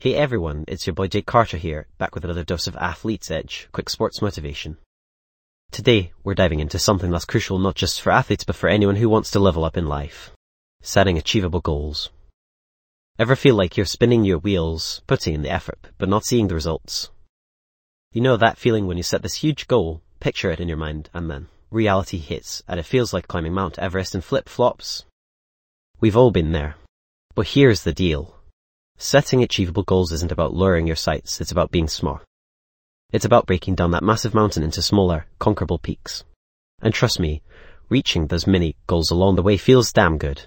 Hey everyone, it's your boy Jake Carter here, back with another dose of Athlete's Edge, quick sports motivation. Today, we're diving into something that's crucial not just for athletes but for anyone who wants to level up in life. Setting achievable goals. Ever feel like you're spinning your wheels, putting in the effort, but not seeing the results? You know that feeling when you set this huge goal, picture it in your mind, and then reality hits, and it feels like climbing Mount Everest in flip-flops? We've all been there. But here's the deal. Setting achievable goals isn't about lowering your sights, it's about being smart. It's about breaking down that massive mountain into smaller, conquerable peaks. And trust me, reaching those mini goals along the way feels damn good.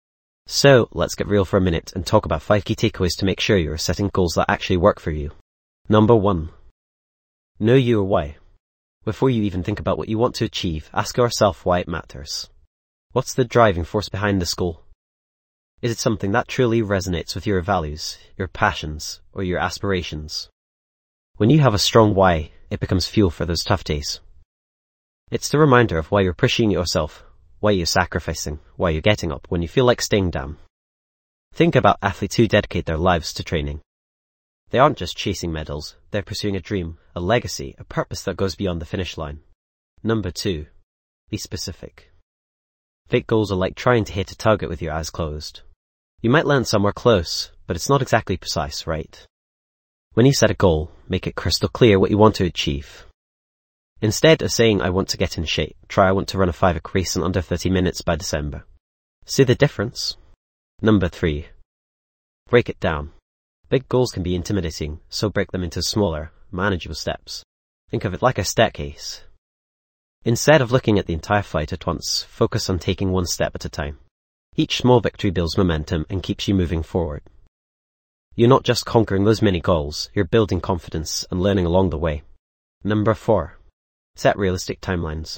So, let's get real for a minute and talk about 5 key takeaways to make sure you're setting goals that actually work for you. Number 1. Know your why. Before you even think about what you want to achieve, ask yourself why it matters. What's the driving force behind this goal? Is it something that truly resonates with your values, your passions, or your aspirations? When you have a strong why, it becomes fuel for those tough days. It's the reminder of why you're pushing yourself, why you're sacrificing, why you're getting up when you feel like staying down. Think about athletes who dedicate their lives to training. They aren't just chasing medals, they're pursuing a dream, a legacy, a purpose that goes beyond the finish line. Number 2. Be specific. Fake goals are like trying to hit a target with your eyes closed. You might land somewhere close, but it's not exactly precise, right? When you set a goal, make it crystal clear what you want to achieve. Instead of saying, I want to get in shape, try I want to run a 5K race in under 30 minutes by December. See the difference? Number 3. Break it down. Big goals can be intimidating, so break them into smaller, manageable steps. Think of it like a staircase. Instead of looking at the entire flight at once, focus on taking one step at a time. Each small victory builds momentum and keeps you moving forward. You're not just conquering those mini goals, you're building confidence and learning along the way. Number 4. Set realistic timelines.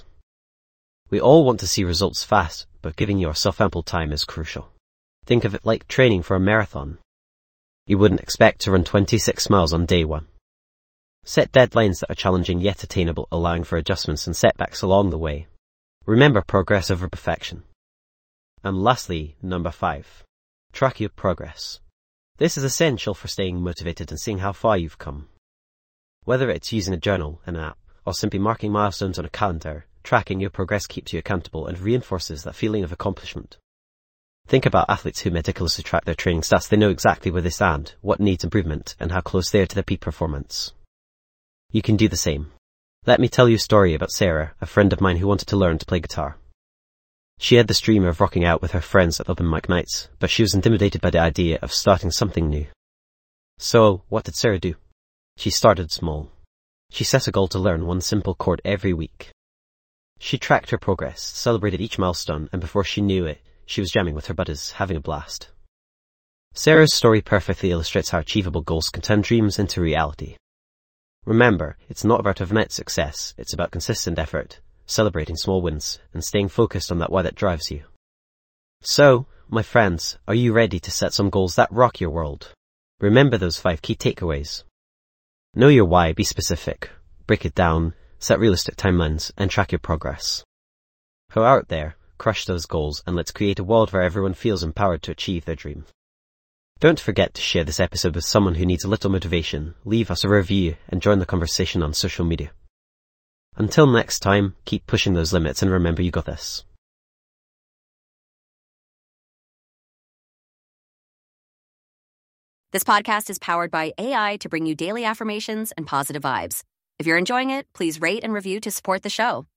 We all want to see results fast, but giving yourself ample time is crucial. Think of it like training for a marathon. You wouldn't expect to run 26 miles on day 1. Set deadlines that are challenging yet attainable, allowing for adjustments and setbacks along the way. Remember progress over perfection. And lastly, number 5. Track your progress. This is essential for staying motivated and seeing how far you've come. Whether it's using a journal, an app, or simply marking milestones on a calendar, tracking your progress keeps you accountable and reinforces that feeling of accomplishment. Think about athletes who meticulously track their training stats. They know exactly where they stand, what needs improvement, and how close they are to their peak performance. You can do the same. Let me tell you a story about Sarah, a friend of mine who wanted to learn to play guitar. She had this dream of rocking out with her friends at open mic nights, but she was intimidated by the idea of starting something new. So, what did Sarah do? She started small. She set a goal to learn one simple chord every week. She tracked her progress, celebrated each milestone, and before she knew it, she was jamming with her buddies, having a blast. Sarah's story perfectly illustrates how achievable goals can turn dreams into reality. Remember, it's not about overnight success, it's about consistent effort, celebrating small wins, and staying focused on that why that drives you. So, my friends, are you ready to set some goals that rock your world? Remember those 5 key takeaways. Know your why, be specific, break it down, set realistic timelines, and track your progress. Go out there, crush those goals, and let's create a world where everyone feels empowered to achieve their dream. Don't forget to share this episode with someone who needs a little motivation, leave us a review, and join the conversation on social media. Until next time, keep pushing those limits and remember you got this. This podcast is powered by AI to bring you daily affirmations and positive vibes. If you're enjoying it, please rate and review to support the show.